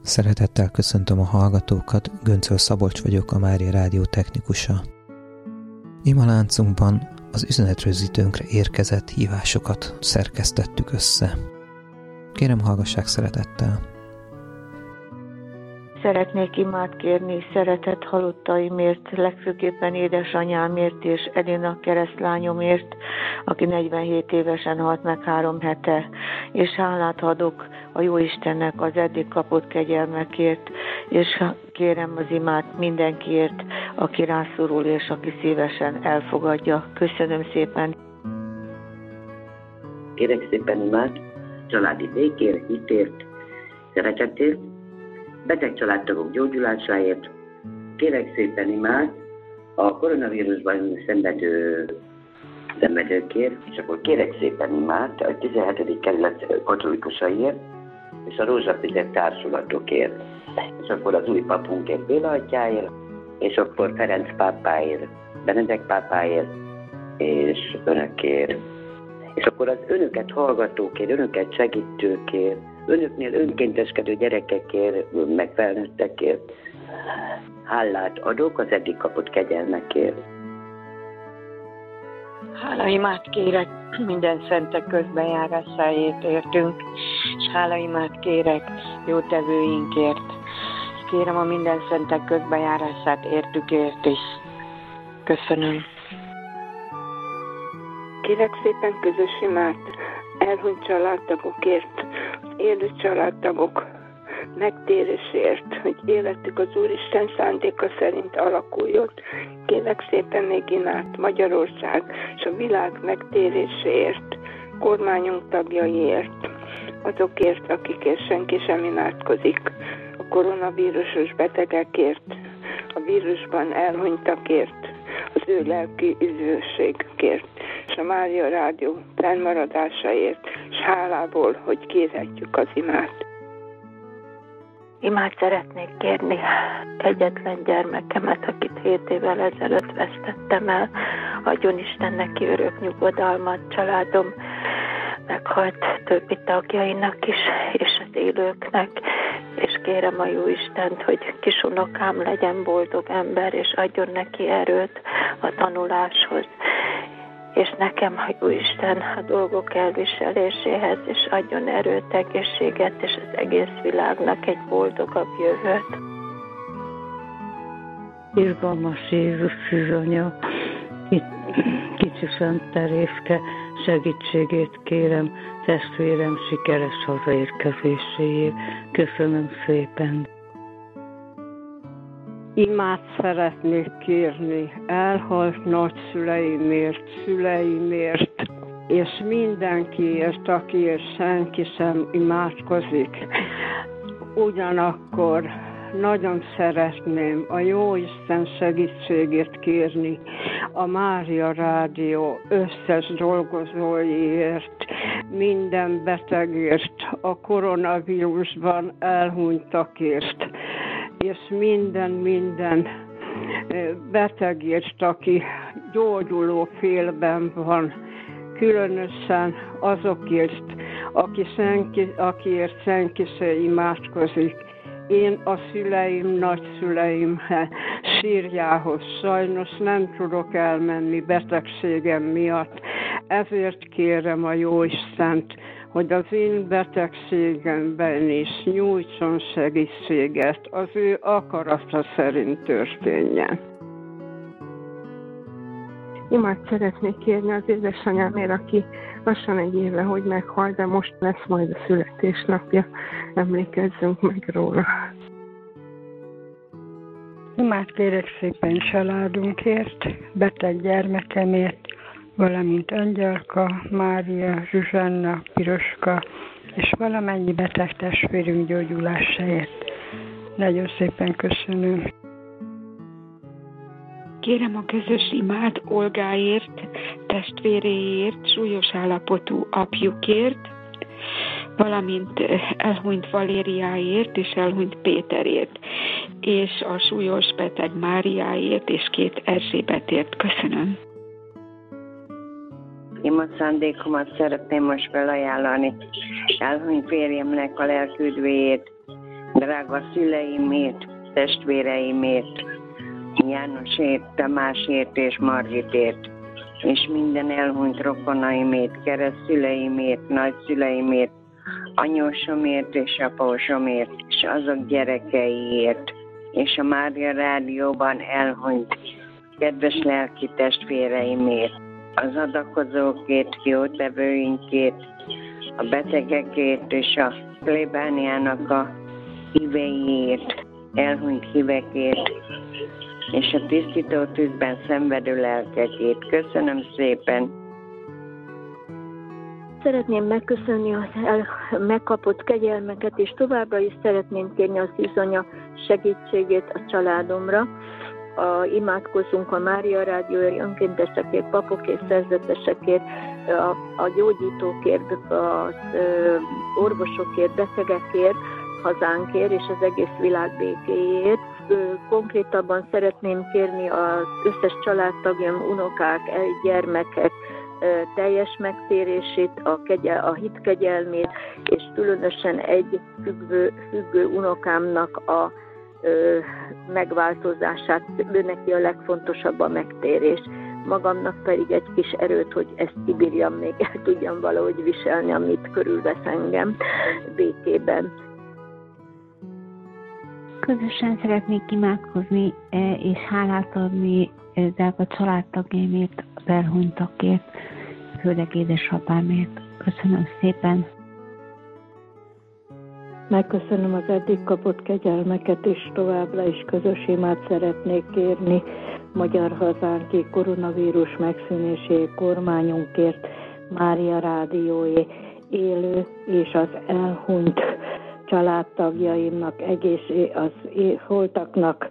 Szeretettel köszöntöm a hallgatókat, Göncöl Szabolcs vagyok, a Mária Rádió technikusa. Imaláncunkban az üzenetrögzítőnkre érkezett hívásokat szerkesztettük össze. Kérem, hallgassák szeretettel! Szeretnék imát kérni szeretett halottaimért, legfőképpen édesanyámért és Edina keresztlányomért, aki 47 évesen halt meg 3 hete, és hálát adok a Jóistennek az eddig kapott kegyelmekért, és kérem az imát mindenkiért, aki rászorul és aki szívesen elfogadja. Köszönöm szépen! Kérek szépen imát családi békért, hitért, szeretetért, beteg családtagok gyógyulásáért. Kérek szépen imát a koronavírusban szenvedőkért, és akkor kérek szépen imát a 17. kerület katolikusaiért, és a Rózsafizet társulatokért, és akkor az új papunkért, Béla atyáért, és akkor Ferenc pápáért, Benedek pápáért, és önökért. És akkor az önöket hallgatókért, önöket segítőkért, önöknél önkénteskedő gyerekekért, meg felnőttekért hálát adok az eddig kapott kegyelmekért. Hálaimát kérek minden szentek közbenjárásáért értünk, és hálaimát kérek jótevőinkért. Kérem a minden szentek közbenjárását értükért is. Köszönöm. Kérek szépen közös imát elhunyt családtagokért, élő családtagok megtérésért, hogy életük az Úristen szándéka szerint alakuljon. Kérek szépen még imát Magyarország és a világ megtéréséért, kormányunk tagjaiért, azokért, akikért senki sem imádkozik, a koronavírusos betegekért, a vírusban elhunytakért, az ő lelki üdvösségükért, és a Mária Rádió fennmaradásáért, és hálából, hogy kérhetjük az imát. Imát szeretnék kérni egyetlen gyermekemet, akit 7 évvel ezelőtt vesztettem el. Adjon Isten neki örök nyugodalmat, családom meghalt többi tagjainak is, és az élőknek, és kérem a Jóistent, hogy kisunokám legyen boldog ember, és adjon neki erőt a tanuláshoz, és nekem a Jóisten a dolgok elviseléséhez, és adjon erőt, egészséget, és az egész világnak egy boldogabb jövőt. Irgalmas Jézus Szűzanya, kicsi Szent Terézke segítségét kérem testvérem sikeres hazaérkezéséért. Köszönöm szépen! Imát szeretnék kérni elhalt nagyszüleimért, szüleimért, és mindenkiért, akiért senki sem imádkozik. Ugyanakkor nagyon szeretném a Jóisten segítségét kérni a Mária Rádió összes dolgozóiért, minden betegért, a koronavírusban elhunytakért, és minden betegért, aki gyógyuló félben van, különösen azokért, akiért senki se imádkozik. Én a szüleim, nagyszüleim sírjához sajnos nem tudok elmenni betegségem miatt, ezért kérem a Jóistent, hogy az én betegségemben is nyújtson segítséget, az ő akarata szerint történjen. Imát szeretnék kérni az édesanyámért, aki lassan 1 éve, hogy meghalt, de most lesz majd a születésnapja. Emlékezzünk meg róla. Imát kérek szépen családunkért, beteg gyermekemért, valamint Angyalka, Mária, Zsuzsanna, Piroska, és valamennyi beteg testvérünk gyógyulásáért. Nagyon szépen köszönöm. Kérem a közös imát Olgáért, testvéréért, súlyos állapotú apjukért, valamint elhunyt Valériáért és elhunyt Péterért, és a súlyos beteg Máriáért és 2 Erzsébetért. Köszönöm. Imat szándékomat szeretném most felajánlani elhunyt férjemnek a lelküdvéért, de drága szüleimért, testvéreimért, Jánosért, Tamásért és Margitért, és minden elhunyt rokonaimért, keresztszüleimért, nagyszüleimért, anyósomért és apósomért, és azok gyerekeiért, és a Mária Rádióban elhunyt kedves lelki testvéreimért, az adakozókért, jótevőinkért, a betegekért és a plébániának a híveiért, elhunyt hívekért, és a tisztító tűzben szenvedő lelkekért. Köszönöm szépen! Szeretném megköszönni az megkapott kegyelmeket, és továbbra is szeretném kérni az Szűzanya segítségét a családomra. Imádkozzunk a Mária Rádióért, önkéntesekért, papok és szerzetesekért, a gyógyítókért, az orvosokért, betegekért, hazánkért és az egész világ békéjét. Konkrétabban szeretném kérni az összes családtagjam, unokák, gyermekek teljes megtérését, a hit kegyelmét, és különösen egy függő unokámnak a megváltozását, ő neki a legfontosabb a megtérés. Magamnak pedig egy kis erőt, hogy ezt kibírjam, még el tudjam valahogy viselni, amit körülvesz engem békében. Közösen szeretnék imádkozni és hálát adni drága családtagjaimért, az elhunytakért, főleg édesapámért. Köszönöm szépen! Megköszönöm az eddig kapott kegyelmeket, és továbbra is közös imát szeretnék kérni magyar hazánké, koronavírus megszűnéséért, kormányunkért, Mária Rádióé, élő és az elhunyt családtagjaimnak, az holtaknak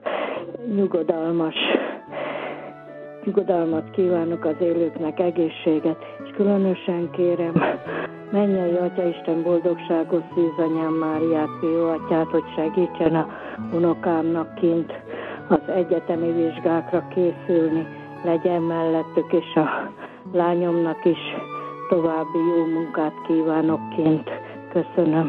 nyugodalmat kívánok, az élőknek egészséget, és különösen kérem mennyei Atyaisten boldogságos Szűzanyám Máriát, Jó Atyát, hogy segítsen a unokámnak kint az egyetemi vizsgákra készülni, legyen mellettük, és a lányomnak is további jó munkát kívánok kint. Köszönöm.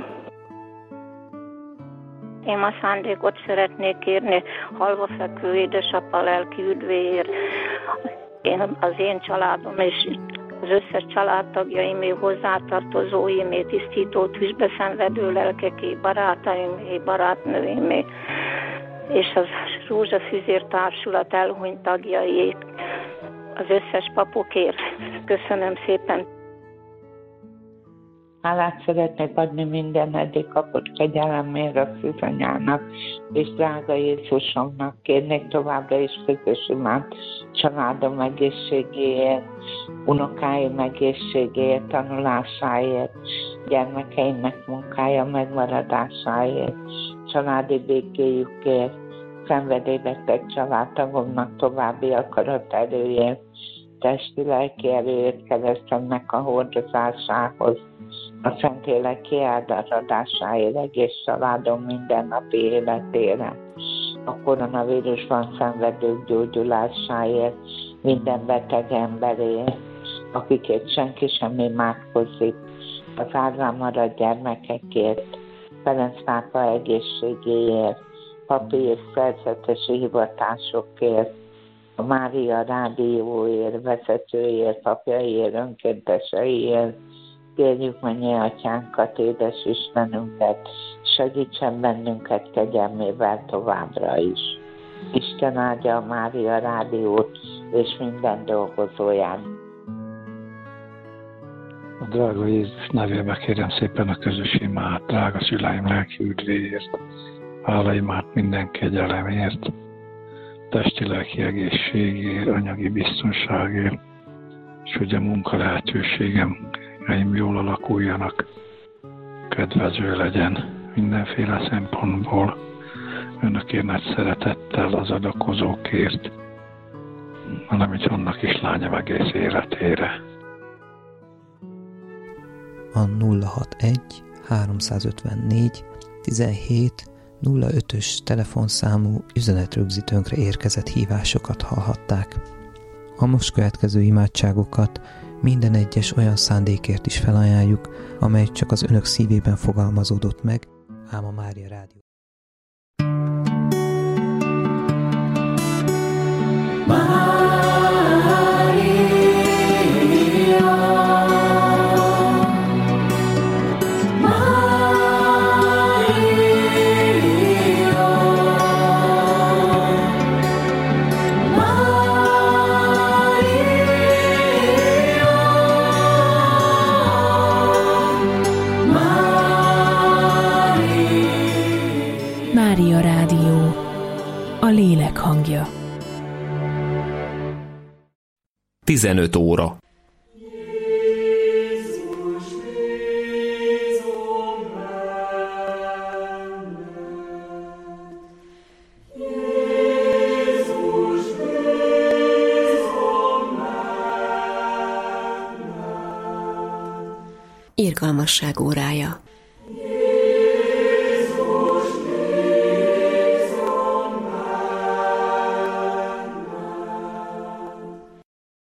Én a szándékot szeretnék kérni halva fekvő édesapa lelki üdvéért. Az én családom és az összes családtagjaimé, hozzátartozóimé, tisztító tűzbe szenvedő lelkeké, barátaimé, barátnőimé, és az Rózsafüzér Társulat elhunyt tagjaiét, az összes papokért. Köszönöm szépen. Hálát szeretnék adni minden eddig kapott kegyelemért a Szűzanyának, és drága Jézusomnak kérnék továbbra is közös imát családom egészségéért, unokáim egészségéért, tanulásáért, gyermekeimnek munkája megmaradásáért, családi békéjükért, szenvedélybeteg családtagomnak további akaraterőért, testi-lelki erőért keresztemnek a hordozásához, a Szentlélek kiáradásáért, egész családom mindennapi életére, a koronavírusban szenvedők gyógyulásáért, minden beteg emberért, akikért senki sem imádkozik, az árván maradt gyermekekért, Ferenc pápa egészségéért, papi és szerzetesi hivatásokért, a Mária Rádióért, vezetőért, papjaiért, önkénteseiért. Kérjük mennyei Atyánkat, édes Istenünket, segítsen bennünket kegyelmével továbbra is. Isten áldja a Mária Rádiót és minden dolgozóját. A drága Jézus nevébe kérem szépen a közös imát, drága szüleim lelki üdvéért, hálaimát minden kegyelemért, testi-lelki egészségért, anyagi biztonságért, és hogy a munka lehetőségem jól alakuljanak, kedvező legyen mindenféle szempontból, önökért nagy szeretettel az adakozókért, valamint annak is lányom egész életére. A 061 354 17 05-ös telefonszámú üzenetrögzítőnkre érkezett hívásokat hallhatták. A most következő imádságokat minden egyes olyan szándékért is felajánljuk, amely csak az önök szívében fogalmazódott meg, ám a Mária Rádió Mária Rádió, a lélek hangja. 15 óra. Irgalmasság órája.